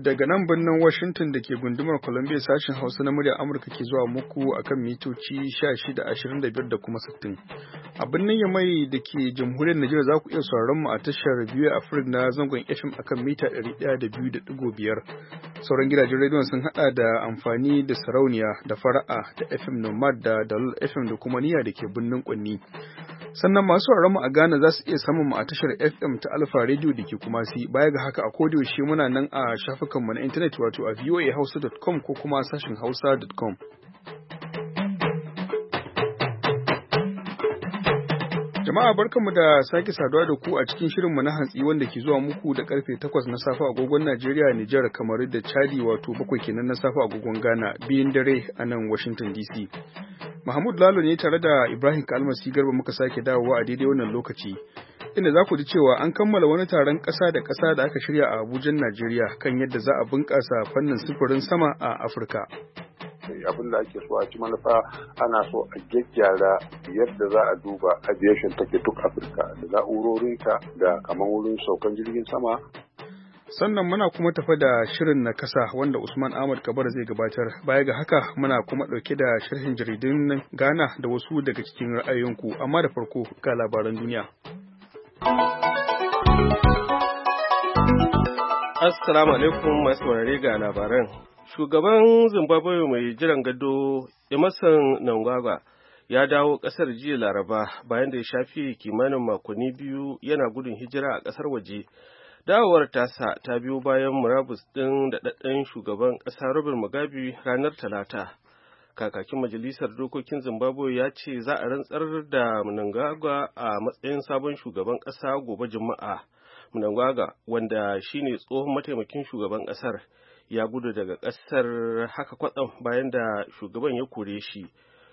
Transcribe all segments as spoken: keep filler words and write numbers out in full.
Daga nan birnin Washington da ke gundumar Columbia sashen Hausa na muryar Amurka ke zuwa muku akan mitoci sha shida, ashirin da biyar da kuma sittin. A birnin Yamai da ke jamhuriyar Najeriya za ku iya sauraron mu a tashar biyu Africa na zangon F M akan mita ɗari ɗaya da biyu da ɗigo biyar. Sauran gidajen rediyon sun haɗa da amfani da sarauniya da fara'a da F M Nomad da Dalol F M da kuma niyya da ke birnin Kwanni. Sannan masu sauraron mu a Ghana za su iya samun mu a tashar F M ta Alpha Radio da ke Kumasi. Baya ga haka a kodayaushe muna nan a shafukanmu na intanet wato a voa hausa dot com ko kuma sashin hausa dot com. Jama'a barkanmu da sake saduwa da ku a cikin shirinmu na hantsi wanda ke zuwa muku da karfe takwas na safe agogon Najeriya, Nijar, Kamaru da Chadi wato bakwai kenan na safe agogon Ghana, biyun dare a nan Washington D C. Mahmud Lalo ne tare da Ibrahim Kalmasi Garba muka sake dawowa a daidai wannan lokaci. Inda za ku ji cewa an kammala wani taron ƙasa da ƙasa da aka shirya a Abuja, Najeriya kan yadda za a bunƙasa fannin sufurin sama a Afirka. Abin da ake so a ci manufa ana so a gyaggyara yadda za a duba aviation take duk Afirka da na'urorinta da kamar wurin saukan jirgin sama. Sannan muna kuma tafa da shirin na kasa wanda Usman Ahmad Kabar zai gabatar. Baya ga haka muna kuma ɗauke da sharhin jaridun Ghana da wasu daga cikin ra'ayoyinku, amma da farko ga labaran duniya. Assalamu alaikum masu saurare ga labaran. Shugaban Zimbabwe mai jiran gado Emerson Mnangagwa ya dawo ƙasar jiya Laraba bayan da ya shafi kimanin makonni biyu yana gudun hijira a ƙasar waje. Dawowar tasa ta biyo bayan murabus ɗin daɗaɗɗen shugaban ƙasa Robert Mugabe ranar Talata. Kakakin Majalisar Dokokin Zimbabwe ya ce za a rantsar da Mnangagwa a matsayin sabon shugaban ƙasa gobe Juma'a. Mnangagwa, wanda shine tsohon mataimakin shugaban ƙasar, ya gudu daga ƙasar haka kwatsam bayan da shugaban ya kore shi.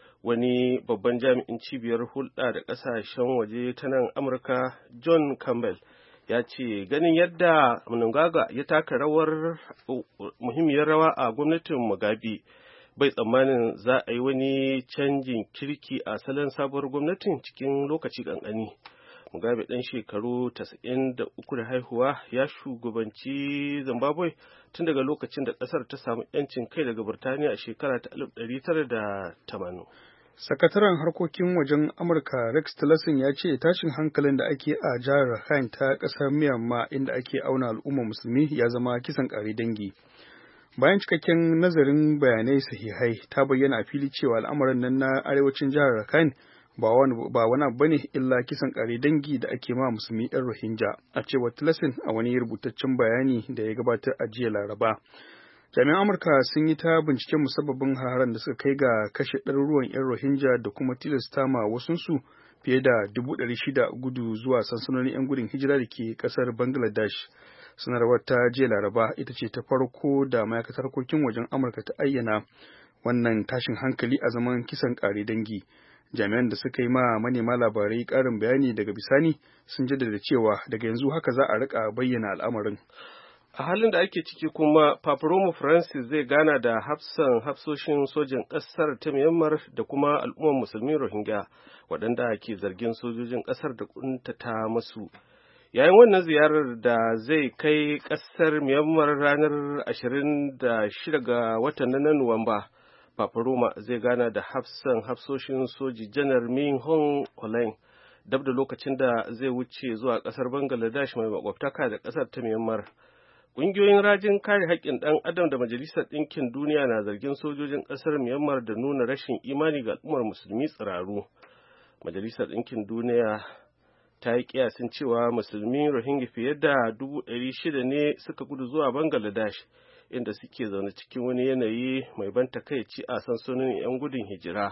Wani babban jami'in cibiyar hulɗa da ƙasashen waje ta nan Amurka, John Campbell, ya ce ganin yadda Mnangagwa ya taka rawar muhimmiyar rawa a gwamnatin Mugabe, bai tsammanin za a yi wani canjin kirki a salon sabuwar gwamnatin cikin lokaci ƙanƙani. Mugabe ɗan shekaru tasa'in da uku da haihuwa ya shugabanci Zimbabwe tun daga lokacin da ƙasar ta samu 'yancin kai daga Burtaniya a shekara ta alif ɗari tara da tamanin. Sakataren harkokin wajen Amurka Rex Tillerson ya ce tashin hankalin da ake a jihar Rakhine ta ƙasar Myanmar inda ake auna al'ummar musulmi ya zama kisan ƙare dangi. Bayan cikakken nazarin bayanai sahihai ta bayyana a fili cewa al'amarin nan na arewacin jihar Rakhine ba wani abu bane illa kisan ƙare dangi da ake ma musulmi 'yan Rohingya, a cewar Tillerson a wani rubutaccen bayani da ya gabatar a jiya Laraba. Jami'an Amurka sun yi ta binciken musabbabin haran da suka kai ga kashe ɗaruruwan 'yan Rohingya da kuma tilasta ma wasunsu fiye da dubu ɗari shida gudu zuwa sansanonin 'yan gudun hijira da ke ƙasar Bangladesh. Sanarwar ta jiya Laraba ita ce ta farko da ma'aikatar harkokin wajen Amurka ta ayyana wannan tashin hankali a zaman kisan ƙare dangi. Jami'an da suka yi ma manema labarai ƙarin bayani daga bisani sun jaddada cewa daga yanzu haka za a rika bayyana al'amarin. A halin da ake ciki kuma, Papa Roma Francis zai gana da hafsan hafsoshin sojin ƙasar ta Myanmar da kuma al'ummar musulmi Rohingya waɗanda ke zargin sojojin ƙasar da ƙuntata musu. Yayin wannan ziyarar da zai kai ƙasar Myanmar ranar ashirin da shida ga watan na Nuwamba, Papa Roma zai gana da hafsan hafsoshin soji Janar Min Hong Olaing dab da lokacin da zai wuce zuwa ƙasar Bangladesh mai makwabtaka da ƙasar ta Myanmar. Ƙungiyoyin rajin kare haƙƙin ɗan adam da Majalisar Ɗinkin Duniya na zargin sojojin ƙasar Myanmar da nuna rashin imani ga al'ummar musulmi tsiraru. Majalisar Ɗinkin Duniya ta yi kiyasin cewa musulmi Rohingya fiye da dubu ɗari shida ne suka gudu zuwa Bangladesh, inda suke zaune cikin wani yanayi mai ban takaici a sansanin 'yan gudun hijira.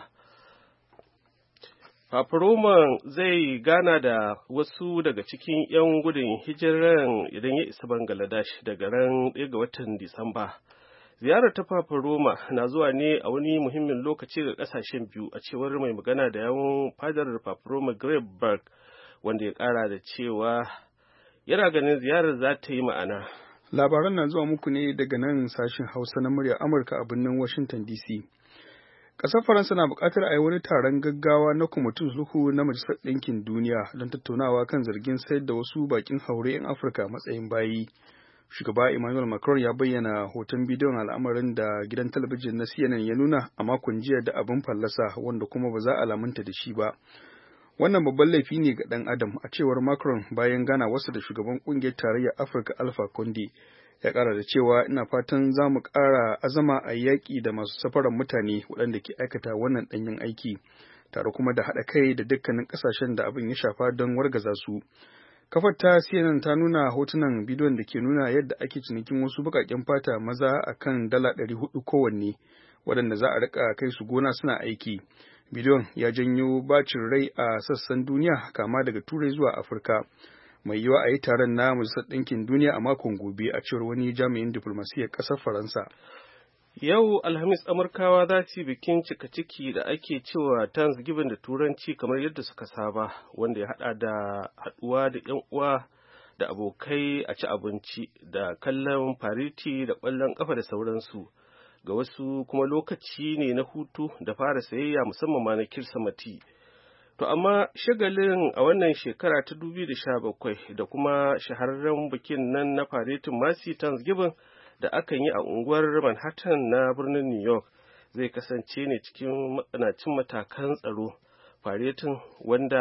Papa Roman zai gana da wasu daga cikin 'yan gudun hijiran idan ya isa Bangladesh daga ran ɗaya ga watan Disamba. Ziyarar ta Papa Roma na zuwa ne a wani muhimmin lokaci ga ƙasashen biyu, a cewar mai magana da yawan fadar Papa Roma Greg Burke, wanda ya ƙara da cewa yana ganin ziyarar za ta yi ma'ana. Labaran na zuwa muku ne daga nan sashen Hausa na muryar Amurka a birnin Washington D C. Ƙasar Faransa na buƙatar a yi wani taron gaggawa na kwamitin sulhu na Majalisar Ɗinkin Duniya don tattaunawa kan zargin sayar da wasu baƙin haure 'yan Afirka matsayin bayi. Shugaba Emmanuel Macron ya bayyana hoton bidiyon al'amarin da gidan talabijin na C N N ya nuna a makon jiya da abin fallasa wanda kuma ba za a lamunta da shi ba. Wannan babban laifi ne ga ɗan adam, a cewar Macron bayan gana wasu da shugaban ƙungiyar tarayyar Afirka Alpha Conde. Ya ƙara da cewa ina fatan za mu ƙara azama a yaƙi da masu safarar mutane waɗanda ke aikata wannan ɗanyen aiki, tare kuma da haɗa kai da dukkanin ƙasashen da abin ya shafa don wargaza su. Kafar ta C N N ta nuna hotunan bidiyon da ke nuna yadda ake cinikin wasu baƙaƙen fata maza a kan dala ɗari hudu kowanne, waɗanda za a riƙa kai su gona suna aiki. Bidiyon ya janyo bacin rai a sassan duniya kama daga Turai zuwa Afirka. Mai yiwa a yi taron na Majalisar Ɗinkin Duniya a makon gobe, a cewar wani jami'in diflomasiyyar ƙasar Faransa. Yau Alhamis Amurkawa za su yi bikin cika ciki da ake cewa Thanksgiving da Turanci kamar yadda suka saba, wanda ya haɗa da haɗuwa da 'yan uwa da abokai a ci abinci da kallon fariti da ƙwallon ƙafa da sauransu. Ga wasu kuma lokaci ne na hutu da fara sayayya musamman ma na Kirsimeti. To amma shagalin a wannan shekara ta dubu biyu da sha bakwai da kuma shahararren bikin nan na faretin Macy Thanksgiving da akan yi a unguwar Manhattan na birnin New York zai kasance ne cikin matsanancin matakan tsaro. Faretin wanda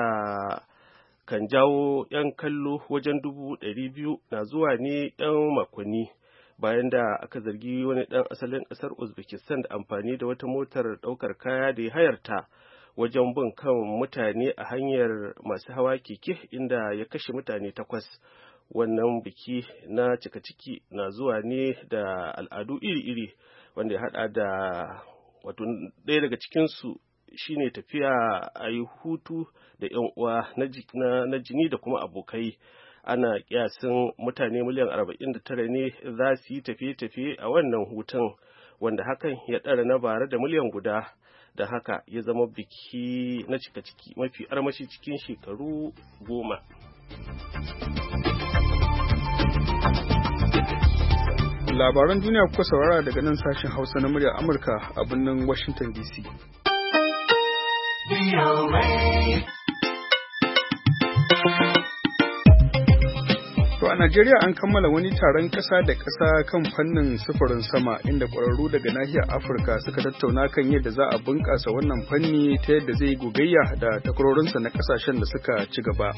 kan jawo 'yan kallo wajen dubu ɗari biyu na zuwa ne 'yan makonni bayan da aka zargi wani ɗan asalin ƙasar Uzbekistan da amfani da wata motar ɗaukar kaya da ya hayarta wajen bin kan mutane a hanyar masu hawa keke inda ya kashe mutane takwas. Wannan biki na cika ciki na zuwa ne da al'adu iri-iri wanda ya hada da wato ɗaya daga cikinsu shine tafiya a yi hutu da 'yan uwa na jini da kuma abokai. Ana kiyasin mutane miliyan arba'in da tara ne za su yi tafiye-tafiye a wannan hutun, wanda hakan ya ɗara na bara da miliyan guda. Da haka ya zama biki na cika ciki mafi armashi cikin shekaru goma. Labaran duniya kuka saurara daga nan sashen Hausa na muryar Amurka a birnin Washington D C. To a Najeriya an kammala wani taron ƙasa da ƙasa kan fannin sufurin sama inda ƙwararru daga nahiyar Afirka suka tattauna kan yadda za a bunƙasa wannan fanni ta yadda zai gogayya da takwarorinsa na ƙasashen da suka ci gaba.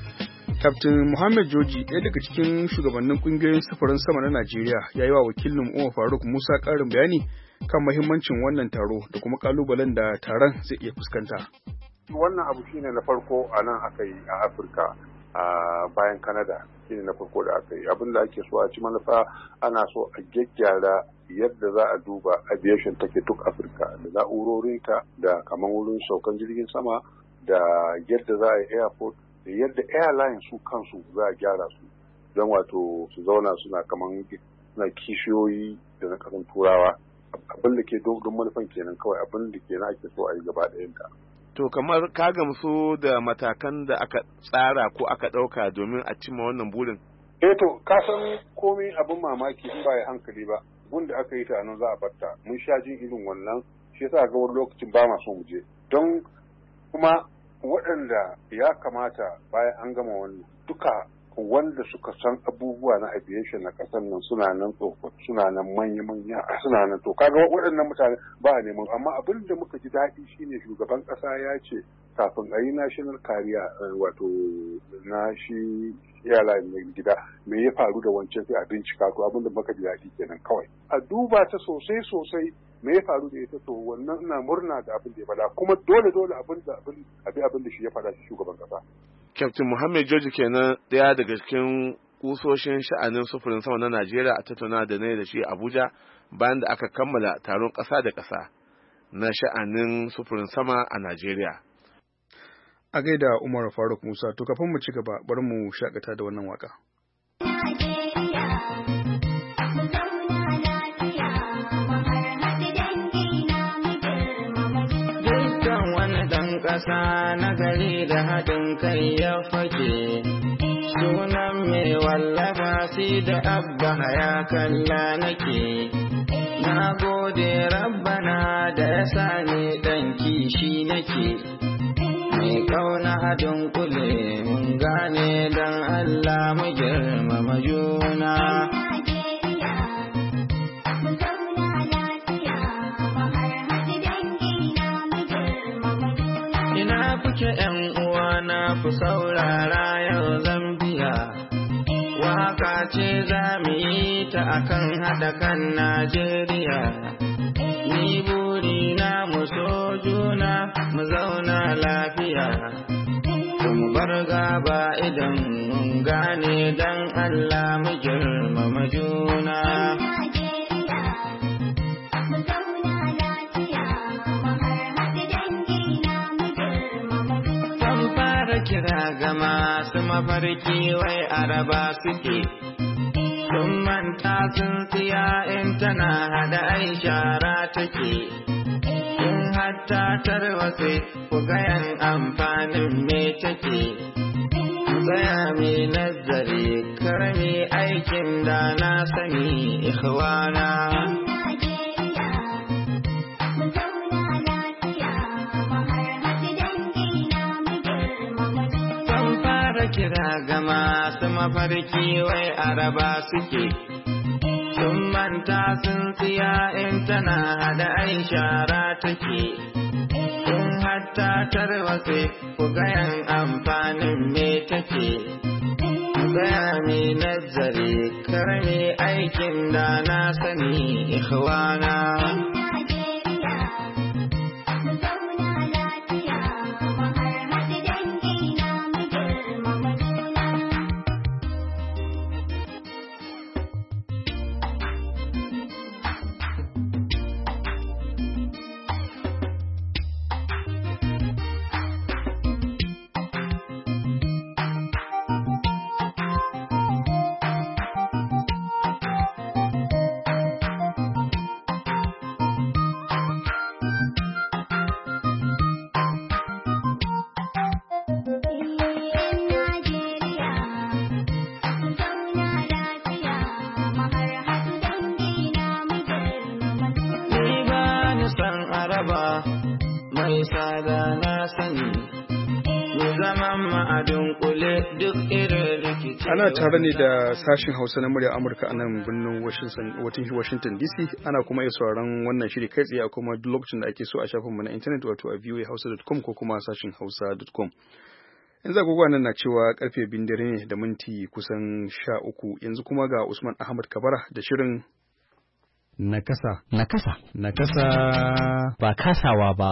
Kaftin Muhammad Joji, ɗaya daga cikin shugabannin ƙungiyoyin sufurin sama na Najeriya, ya yi wa wakilin Umar Faruk Musa ƙarin bayani kan mahimmancin wannan taro da kuma ƙalubalen da taron zai iya fuskanta. Wannan abu shine na farko a nan aka yi a Afirka. a bayan Canada shine na farko da aka yi. Abin da ake so a ci manufa ana so a gyaggyara yadda za a duba aviation take duk Afirka da na'urorinta da kamar wurin saukan jirgin sama da yadda za a yi airport da yadda airline su kansu za a gyara su don wato su zauna suna kaman suna kishiyoyi da na kasan turawa. Abin da ke don manufan kenan kawai abin da ke na ake so a yi gaba ɗayanta. To kamar ka gamsu da matakan da aka tsara ko aka ɗauka domin a cimma wannan burin? Eh to, ka san komai abin mamaki in ba ya hankali ba, gunda aka yi ta nan za a batta. Mun sha jin irin wannan, shi yasa ga wani lokacin ba ma so mu je. Don kuma waɗanda ya kamata bayan an gama wannan duka wanda suka san abubuwa na aviation na ƙasar nan suna nan tsofaffi suna nan manya-manya suna nan to kaga waɗannan mutane ba a neman amma abin da muka ji daɗi shine shugaban ƙasa ya ce kafin a yi national kariya wato na shi airline na gida me ya faru da wancan sai a bincika to abin da muka ji daɗi kenan kawai a duba ta sosai sosai me ya faru da ita to wannan ina murna da abin da ya faɗa kuma dole dole abin da abin abin da shi ya faɗa shi shugaban ƙasa. Captain Muhammad George kenan ɗaya daga cikin kusoshin sha'anin sufurin sama na Najeriya a tattauna da ne da shi Abuja bayan da aka kammala taron ƙasa da ƙasa na sha'anin sufurin sama a Najeriya. A gaida Umar Faruk Musa, to kafin mu ci gaba bari mu shakata da wannan waka. Ƙasa na gari da haɗin kai ya fake sunan mai wallafa si da abba ya kalla nake na gode rabbana da ya sa ni ɗan kishi nake mai ƙauna haɗin kule mun gane don Allah mu girmama juna. juna ku saurara yau Zambiya. Waka ce za mu yi ta akan haɗa kan Najeriya. Ni buri na mu so juna mu zauna lafiya. Mu bar gaba idan mun gane dan Allah mu girmama juna. Kira ga masu mafarki wai araba suke, sun manta sun siya in tana hada ai shara take, in hatta tarwatse ku gayan amfanin me take, tsaya mai nazari karmi aikin da na sani ikhwana. Kira ga masu mafarki wai araba suke, sun manta sun siya in tana hada ai shara take, in hatta tarwatse ku gayan amfanin me take, tsaya mai nazari karmi aikin da na sani ikhwana. Mai sada na sani, mu zaman ma'adun kule duk irin rikici. Ana tare ne da sashin Hausa na murya Amurka a nan birnin Washington D C. Ana kuma iya sauraron wannan shiri kai tsaye a kuma duk lokacin da ake so a shafinmu na intanet wato a voa hausa dot com ko kuma sashin hausa dot com. Yanzu agogo nan na cewa karfe biyun dare ne da minti kusan sha uku. Yanzu kuma ga Usman Ahmad Kabara da shirin Nakasa. Nakasa. Nakasa. Ba kasawa ba.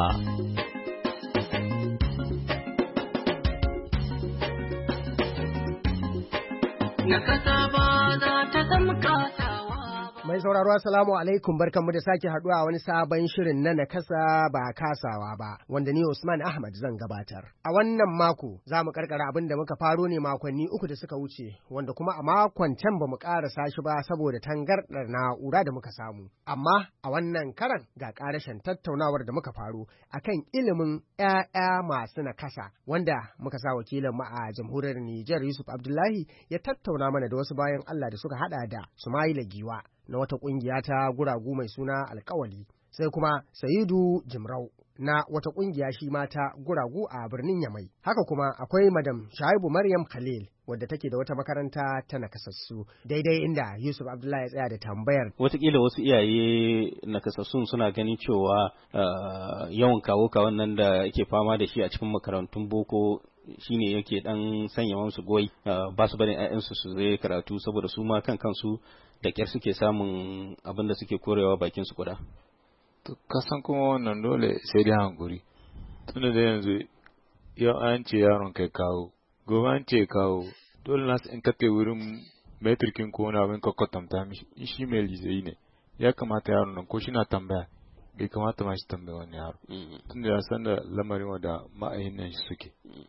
Nakasa ba za ta zama kasawa. Mai sauraro assalamu alaikum, barkanmu da sake haduwa a wani sabon shirin na nakasa ba kasawa ba, wanda ni Usman Ahmad zan gabatar. A wannan mako za mu karkara abin da muka faro ne makonni uku da suka wuce, wanda kuma a makon can ba mu karasa shi ba saboda tangardar na'ura da muka samu. Amma a wannan karan ga karashin tattaunawar da muka faro akan ilimin ƴaƴa masu nakasa, wanda muka sa wakilin mu a jamhuriyar Nijar Yusuf Abdullahi ya tattauna mana da wasu bayan Allah da suka hada da Sumaila Giwa na wata kungiya ta guragu mai suna Alkawali, sai kuma Sa'idu Jimrau na wata kungiya shi ma ta guragu a birnin Yamai. Haka kuma akwai Madam Shaibu Maryam Khalil wadda take da wata makaranta ta nakasassu, daidai inda Yusuf Abdullahi ya tsaya da tambayar. Wataƙila wasu iyaye nakasassun suna ganin cewa uh, yawan kawo kawon nan da ake fama da shi a cikin makarantun boko shine yake dan sanya musu goyi, uh, ba su barin ƴaƴansu su zai karatu saboda su ma kan kansu da kyar suke samun abin da suke korewa bakin su kuda. To kasan kuma wannan dole sai dai hankuri, tunda da yanzu yau an ce yaron kai kawo, gobe an ce kawo, dole nasu in kake wurin metrikin ko wani abin kwatanta mishi, in shi mai lizayi ne ya kamata yaron nan ko shi na tambaya, bai kamata ma shi tambaya wani yaro, tunda ya san da lamarin wa da ma'ayin nan shi suke.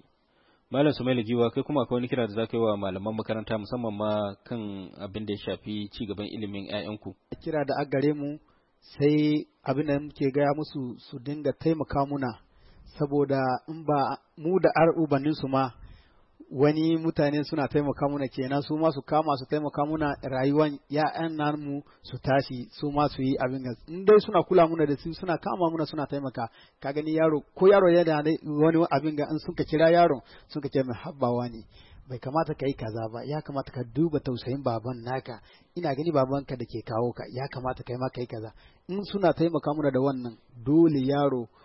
Malam Sumaila Giwa, kai kuma akwai wani kira da za ka yi wa malaman makaranta musamman ma kan abin da ya shafi ci gaban ilimin 'ya'yanku? Kira da agare mu sai abin da muke gaya musu su dinga taimaka muna, saboda in ba mu da ar'ubannin su ma wani mutane suna taimaka muna kenan, su ma su kama su taimaka muna rayuwan ya'yan namu su tashi, su ma su yi abin da in dai suna kula muna da su, suna kama muna suna taimaka. Ka gani yaro ko yaro yana da wani abin ga in suka kira yaron suka ce mai habbawa ne, bai kamata ka yi kaza ba, ya kamata ka duba tausayin baban naka, ina gani babanka da ke kawo ka, ya kamata kai ma ka yi kaza. In suna taimaka muna da wannan, dole yaro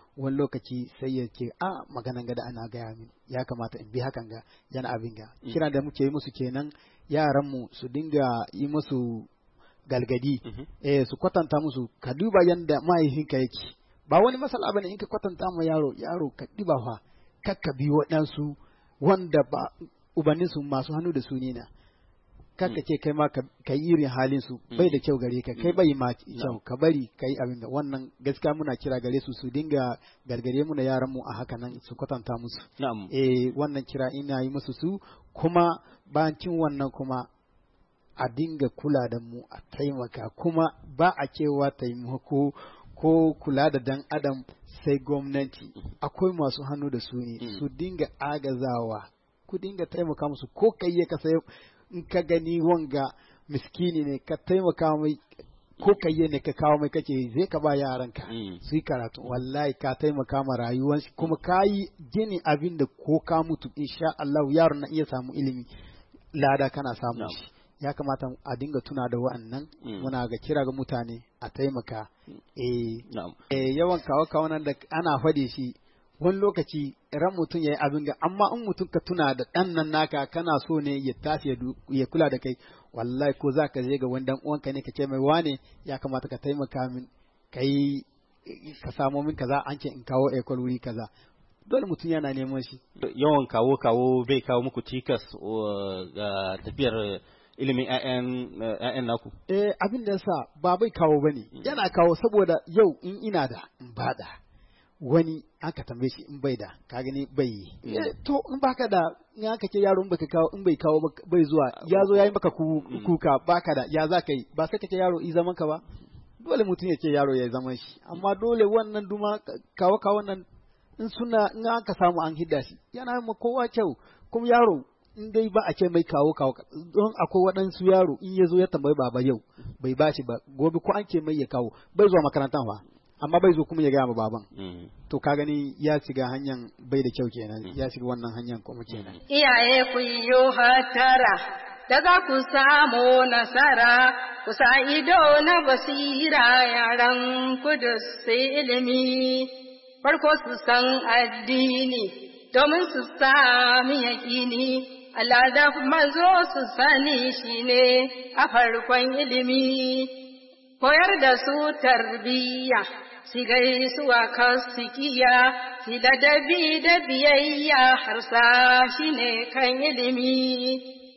wani lokaci sai ya ce a maganan gada ana gaya min ya kamata in bi hakan ga yana abin ga kira da muke yi musu kenan yaran mu su dinga yi musu galgadi eh su kwatanta musu ka duba yanda mahaifinka yake ba wani masala bane in ka kwatanta ma yaro yaro ka diba fa kakka bi waɗansu wanda ba ubanninsu masu hannu da su ne na kakka ce kai ma ka yi irin halin su bai da kyau gare ka kai bai ma kyau ka bari kai abin da wannan gaskiya muna kira gare su su dinga gargare mu da yaran mu a haka nan su kwatanta musu eh wannan kira ina yi musu su kuma bancin wannan kuma a dinga kula da mu a taimaka kuma ba a cewa taimako ko kula da dan adam sai gwamnati akwai masu hannu da su ne su dinga agazawa ku dinga taimaka musu ko kai ya kasa in ka gani wanga miskini ne ka taimaka mai ko kai ne ka kawo mai kace zai ka ba yaranka su yi karatu wallahi ka taimaka ma rayuwar kuma ka yi gini abin da ko ka mutu insha Allah yaron na iya samu ilimi lada kana samu shi ya kamata a dinga tuna da wa'annan muna ga kira ga mutane a taimaka eh yawan kawo kawo nan da ana fade shi wani lokaci ran mutum ya yi abin ga amma in mutum ka tuna da ɗan nan naka kana so ne ya tashi ya kula da kai wallahi ko za ka je ga wani dan uwanka ne ka ce mai wane ya kamata ka taimaka min kai ka samo min kaza an ce in kawo ekol wuri kaza dole mutum yana neman shi yawan kawo kawo bai kawo muku cikas ga tafiyar ilimin ƴaƴan naku eh abin da yasa ba bai kawo bane yana kawo saboda yau in ina da in bada wani aka tambaye shi in bai da ka gani bai to in baka da in aka ce yaro in baka kawo in bai kawo bai zuwa ya zo yayi maka kuka baka da ya za ka yi ba sai ka ce yaro i zaman ka ba dole mutum ya ce yaro ya zaman shi amma dole wannan duma kawo kawo nan in suna in aka samu an hidda shi yana ma kowa kyau kuma yaro in dai ba a ce mai kawo kawo don akwai waɗansu yaro in ya zo ya tambayi baba yau bai ba shi ba gobe ko an ce mai ya kawo bai zuwa makarantan fa amma bai zo kuma ya gaya ma baban to ka gani ya shiga hanyar bai da kyau kenan ya shiga wannan hanyar kuma kenan iyaye ku yo hatara da za ku samu nasara ku sa ido na basira yaran ku da sai ilimi farko su san addini domin su sami yaƙini Allah da mazo su sani shine a farkon ilimi koyar da su tarbiyya si gaisuwa kasikiya si ladabi da biyayya harsa shine kan ilimi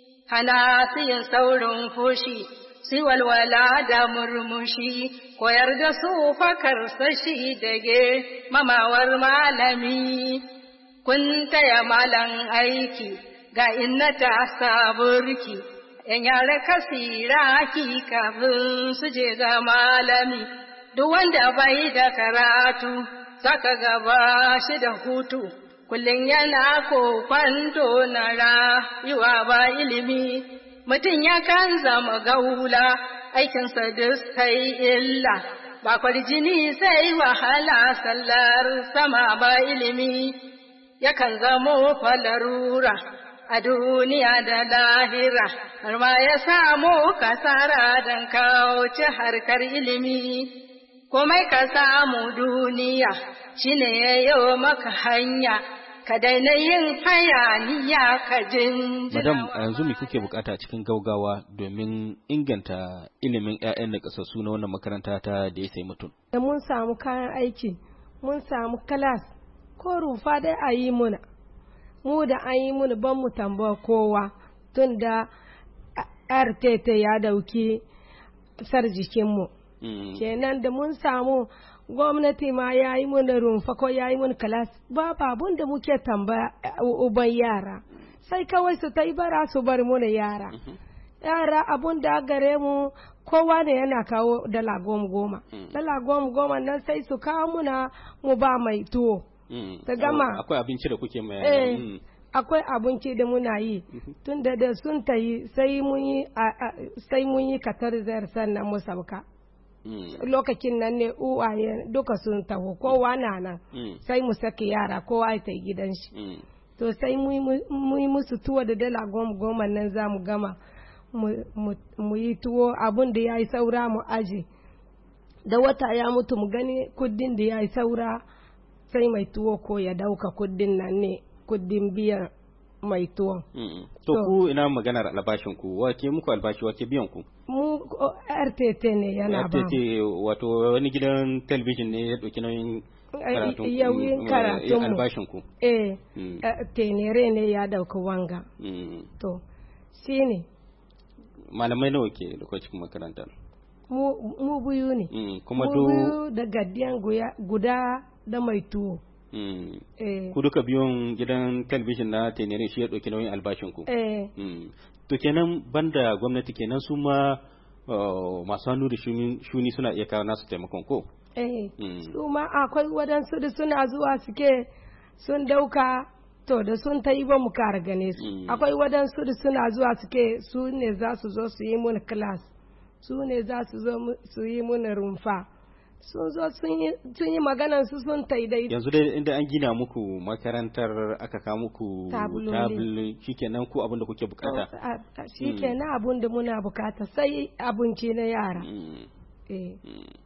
hana su yin saurin fushi si walwala da murmushi koyar da su fakar sashi dage mamawar malami kun taya malan aiki ga inna ta saburki yan yara kasira ki kafin su je ga malami duk wanda bai da karatu saka gaba shi da hutu kullum yana kokwanto na rayuwa ba ilimi mutum yakan zama gaula aikinsa duk sai illa ba kwarjini sai wahala sallar sama ba ilimi yakan zamo falarura a duniya da lahira har ma ya samu kasara don kauce harkar ilimi komai ka samu duniya shine yayo maka hanya ka daina yin hayaniya ka jinjina. Madam, a yanzu me kuke bukata cikin gaugawa domin inganta ilimin ƴaƴan da kasassu na wannan makaranta ta da ya sai mutum? Da mun samu kayan aiki, mun samu kalas, ko rufa dai a yi muna. Mu da an yi muna ban mu tambaya kowa tun da R T T ya dauki sar jikinmu. Mm. Kenan da mun samu gwamnati ma ya yi mana rumfa ko ya yi mana kalas babu abun da muke tambaya uban yara sai kawai su ta yi bara su bar mana yara yara abun da gare mu kowa ne yana kawo dala goma goma dala goma goma nan sai su kawo muna mu ba mai tuwo ta gama akwai abinci da kuke mai eh, akwai abinci da muna yi tun da da sun ta yi sai mun yi sai mun yi katar zayar sannan mu sauka Mm. lokacin nan ne uwaye duka sun taho kowa na nan mm. sai mu saki yara kowa ya ta gidan shi mm. to sai mu yi musu tuwo da dala goma goma nan za mu gama mu yi tuwo abun da ya yi saura mu aje da wata ya mutu mu gani kudin da ya yi saura sai mai tuwo ko ya dauka kuɗin nan ne kuɗin biyan mai tuwon. To ku ina maganar albashin ku wake muku albashi wake biyan ku? Mu R T T ne yana ba. R T T wato wani gidan talabijin ne ya ɗauki nauyin karatun yawin karatun mu. Albashin ku? Eh, tenere ne ya dauka wanga. To, shine. Malamai nawa ke da cikin makarantar? Mu biyu ne. Kuma do. Mu biyu da gadiyan guda da mai tuwo. Mm. Eh. Ku duka biyun gidan talabijin na tenere shi ya ɗauki nauyin albashin ku. Eh. Mm. To kenan banda gwamnati kenan su ma uh, masu hannu da shuni suna iya kawo nasu taimakon ko? Eh. Mm. Su ma akwai waɗansu da suna zuwa suke sun dauka to da sun ta yi ba mu kara gane su. Mm. Akwai waɗansu da suna zuwa suke su ne za su zo su yi mun class su ne za su zo su yi mun rumfa. sun zo sun yi maganan su sun taidai. Yanzu dai inda an gina muku makarantar aka kawo muku tabuloli shikenan ku abin da kuke bukata. Shikenan abin da muna bukata sai abinci na yara. Eh.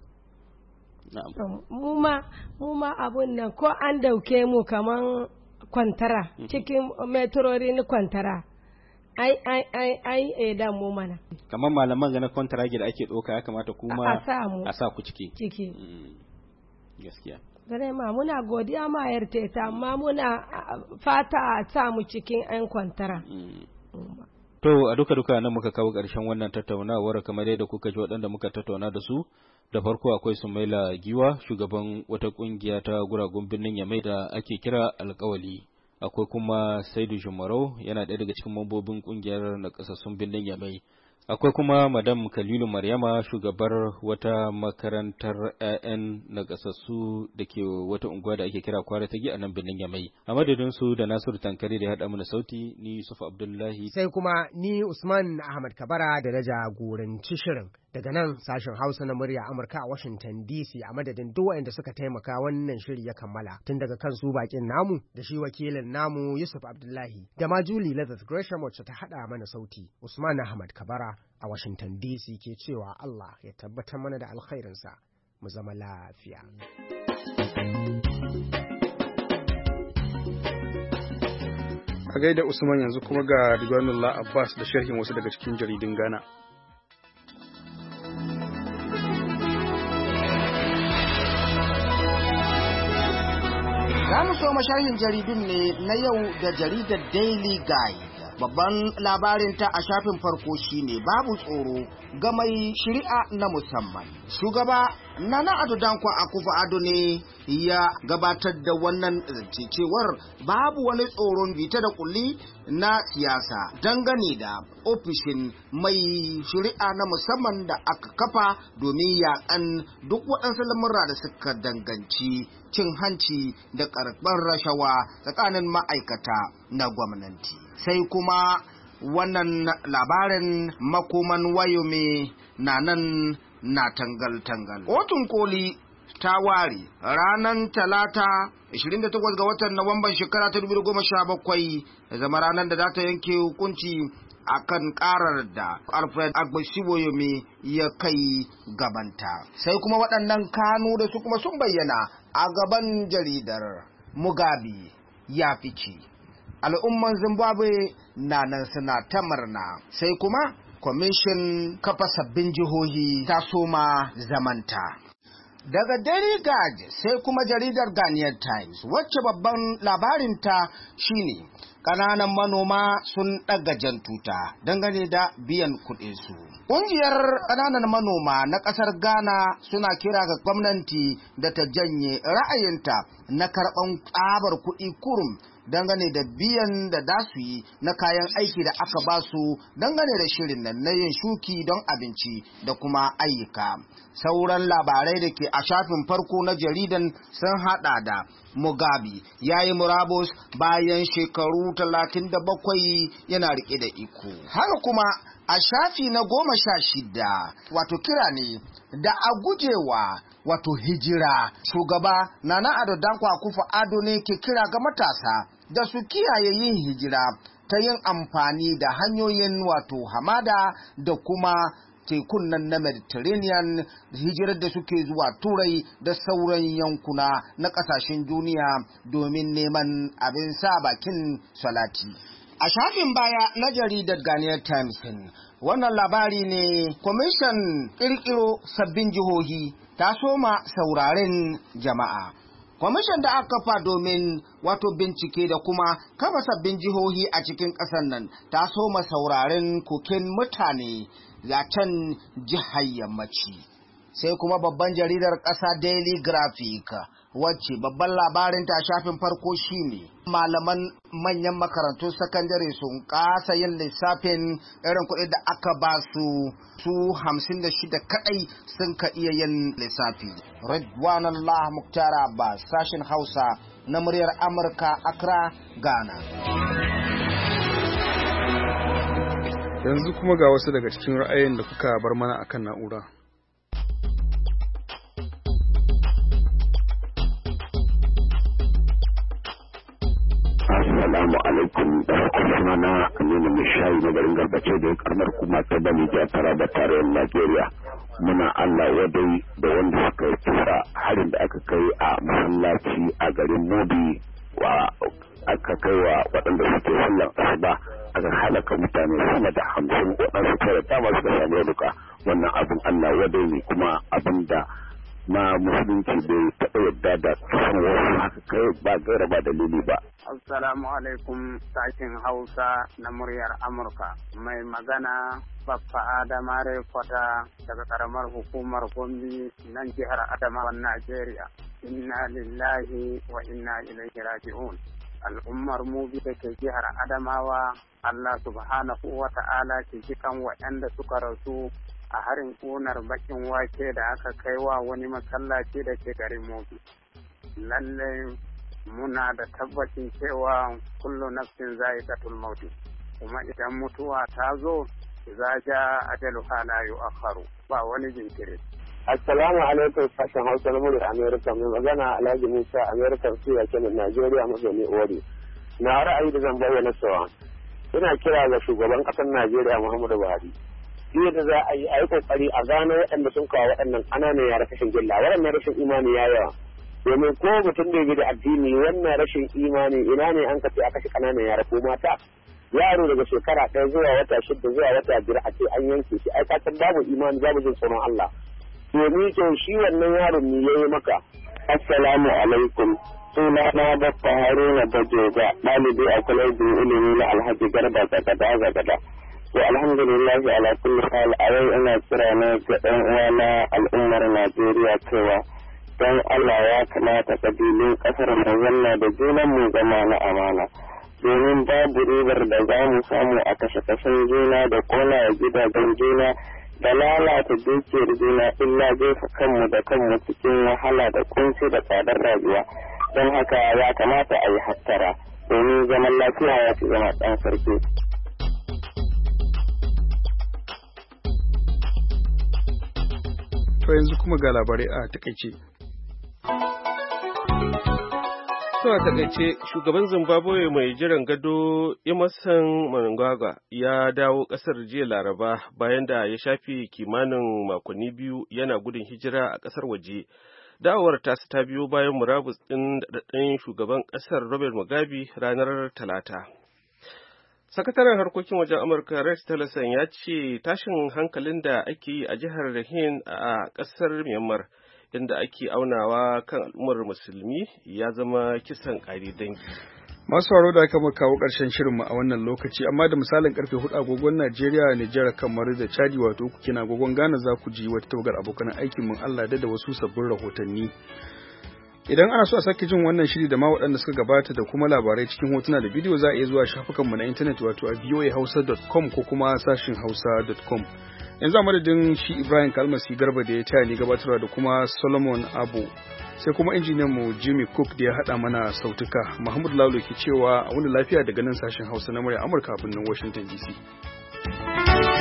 Mu ma mu ma abun nan ko an dauke mu kaman kwantara cikin metrori ni kwantara. ai ai ai ai edan mu mana kamar malaman ga na kontragi da ake doka ya kamata kuma a sa ku ciki ciki gaskiya gare ma muna godiya ma yarteta amma muna fata a sa mu cikin an kwantara to a duka duka nan muka kawo ƙarshen wannan tattaunawar kamar yadda kuka ji waɗanda muka tattauna da su da farko akwai Sumaila Giwa shugaban wata kungiya ta guragun birnin Yamai da ake kira Alƙawali. Akwai kuma Saidu Jumarau yana ɗaya daga cikin mambobin ƙungiyar nakasassun birnin Yamai. Akwai kuma Madam Kalilu Maryama shugabar wata makarantar ƴaƴan nakasassu da ke wata unguwa da ake kira Kwara Tagi a nan birnin Yamai. A madadin su da Nasiru Tankari da ya haɗa mana sauti ni Yusuf Abdullahi. Sai kuma ni Usman Ahmad Kabara da na jagoranci shirin. Daga nan sashen Hausa na murya Amurka a Washington D C a madadin duk waɗanda suka taimaka wannan shiri ya kammala tun daga kan su bakin namu da shi wakilin namu Yusuf Abdullahi da ma Julie Leathers Gresham wacce ta haɗa mana sauti Usman Ahmad Kabara a Washington D C ke cewa Allah ya tabbatar mana da alkhairinsa mu zama lafiya. A gaida Usman yanzu kuma ga Ridwanullah Abbas da sharhin wasu daga cikin jaridun Ghana. Za mu so masharhin jaridun ne na yau da jaridar Daily Guide. Babban labarinta a shafin farko shine babu tsoro ga mai shari'a na musamman. Shugaba Nana Addo Dankwa Akufo-Addo ne ya gabatar da wannan cewar babu wani tsoron bita da kulli na siyasa dangane da ofishin mai shari'a na musamman da aka kafa domin yaƙan duk waɗansu lamurra da suka danganci cin hanci da karɓar rashawa tsakanin ma'aikata na gwamnati. Sai kuma wannan labarin makoman Wayome na nan na tangal-tangal. Kotun koli ta ware ranar talata ashirin da takwas ga watan Nuwamban shekara ta dubu biyu da goma sha bakwai zama ranar da za ta yanke hukunci akan karar da Alfred Agbasiboyome ya kai gabanta. Sai kuma waɗannan kanu da su kuma sun bayyana a gaban jaridar Mugabe ya fice. Al'umman Zimbabwe na nan suna ta murna. Sai kuma kwamishin kafa sabbin jihohi ta soma zamanta. Daga Daily Guide sai kuma jaridar Ghanaian Times wacce babban labarinta shine ƙananan manoma sun ɗaga jan tuta dangane da biyan kuɗinsu. Ƙungiyar ƙananan manoma na ƙasar Ghana suna kira ga gwamnati da ta janye ra'ayinta na karɓan tsabar kuɗi kurum dangane da biyan da da su yi na kayan aiki da aka ba su dangane da shirin nan na yin shuki don abinci da kuma ayyuka. Sauran labarai da ke a shafin farko na jaridan sun hada da Mugabe ya yi murabus bayan shekaru talatin da bakwai yana rike da iko. Haka kuma a shafi na goma sha shida wato kira ne da a gujewa wato hijira. Shugaba Nana Addo Dankwa Akufo-Addo ne ke kira ga matasa da su kiyaye yin hijira ta yin amfani da hanyoyin wato hamada da kuma tekun nan na Mediterranean, hijirar da suke zuwa Turai da sauran yankuna na ƙasashen duniya domin neman abin sa bakin salati. A shafin baya na jaridar Ghanaian Times, wannan labari ne kwamishin ƙirƙiro sabbin jihohi ta soma sauraren jama'a. Kwamishin da aka kafa domin wato bincike da kuma kafa sabbin jihohi a cikin ƙasar nan ta soma sauraren koken mutane a can jihar yammaci. Sai kuma babban jaridar ƙasa Daily Graphic, wacce babban labarin ta shafin farko shine malaman manyan makarantun sakandare sun kasa yin lissafin irin kuɗi da aka ba su su hamsin da shida kadai sun ka iya yin lissafi. Ridwanullah Muktar Abbas, sashin Hausa na muryar Amurka, Accra, Ghana. Yanzu kuma ga wasu daga cikin ra'ayin da kuka bar mana akan na'ura. Assalamu alaikum, da kuma na Aminu Mishayi na garin Garbace da karamar kuma ta Bani Jatara da tarayyar Najeriya. Muna Allah wadai da wanda suka yi kisa harin da aka kai a masallaci a garin Mobi wa aka kai wa waɗanda suke sallan asuba aka halaka mutane sama da hamsin waɗansu tare da dama suka samu raunuka. Wannan abin Allah wadai ne kuma abin da ma musulunci bai taɓa yadda da kusan wasu haka kai ba gaira ba dalili ba. Assalamu alaikum, sashin Hausa na muryar Amurka. Mai magana Baffa Adama Kwata daga karamar hukumar Gombe nan jihar Adamawa, Najeriya. Inna lillahi wa inna ilaihi raji'un. Al'ummar Mubi da ke jihar Adamawa, Allah subhanahu wa ta'ala ke jikan waɗanda suka rasu a harin ƙunar bakin wake da aka kai wa wani masallaci da ke garin Mubi. Lallai muna da tabbacin cewa kullu nafsin za'iqatul maut, kuma idan mutuwa ta zo za ja ajaluha la yu'akhkharu, ba wani jinkiri. Assalamu alaikum, sashen Hausa na muryar Amerika, mai magana Alhaji Musa Amerika Suya kenan Najeriya mazauni Ori. Na ra'ayi da zan bayyana cewa ina kira ga shugaban ƙasar Najeriya Muhammadu Buhari. Shi da za a yi a yi kokari a gano waɗanda sun kawo waɗannan ƙananan yara kashin gilla, waɗannan rashin imani ya yawa. Domin ko mutum da da addini wannan rashin imani ina ne an kace a kashe ƙananan yara ko mata. Yaro daga shekara ɗaya zuwa wata shida zuwa wata biyar a ce an yanke shi, ai ka san babu imani babu jin tsoron Allah. Domin to shi wannan yaron ne yayi maka. Assalamu alaikum. Suna na Baffa Haruna Bajoga, ɗalibi a kwalejin ilimi na Alhaji Garba Zagada Zagada. To alhamdulillah ala kulli hal a yau ina kira ne ga ɗan uwana al'ummar Najeriya cewa don Allah ya kamata kabilun ƙasar mu zanna da junan mu zama na amana. Domin babu ribar da za mu samu a kashe-kashen juna da kona gidajen juna da lalata dukiyar juna illa jefa kanmu da kanmu cikin wahala da kunci da tsadar rayuwa. Don haka ya kamata a yi hattara domin zaman lafiya ya fi zama ɗan sarki. To yanzu kuma ga labarai a takaice. To a takaice, shugaban Zimbabwe mai jiran gado Emmerson Mnangagwa ya dawo ƙasar jiya Laraba bayan da ya shafi kimanin makonni biyu yana gudun hijira a ƙasar waje. Dawowar tasu ta biyo bayan murabus ɗin daɗaɗɗen shugaban ƙasar Robert Mugabe ranar Talata. Sakataren harkokin wajen Amurka Rex Tillerson ya ce tashin hankalin da ake yi a jihar Rakhine a ƙasar Myanmar inda ake aunawa kan al'ummar musulmi ya zama kisan ƙari dangi. Masu haro da aka kawo ƙarshen shirinmu a wannan lokaci, amma da misalin karfe hudu agogon Najeriya, Nijar, Kamaru da Chadi wato uku kina agogon Ghana za ku ji wata tawagar abokan aikin mun Allah da da wasu sabbin rahotanni. Idan ana so a sake jin wannan shiri da ma waɗanda suka gabata da kuma labarai cikin hotuna da bidiyo za a iya zuwa shafukanmu na intanet wato a voa hausa dot com ko kuma sashin hausa dot com. Yanzu a madadin shi Ibrahim Kalmasi Garba da ya taya ni gabatarwa da kuma Solomon Abu sai kuma injiniyan mu Jimmy Cook da ya haɗa mana sautuka. Mahmud Lalo ke cewa a wani lafiya daga nan sashin Hausa na murya Amurka a birnin Washington D C.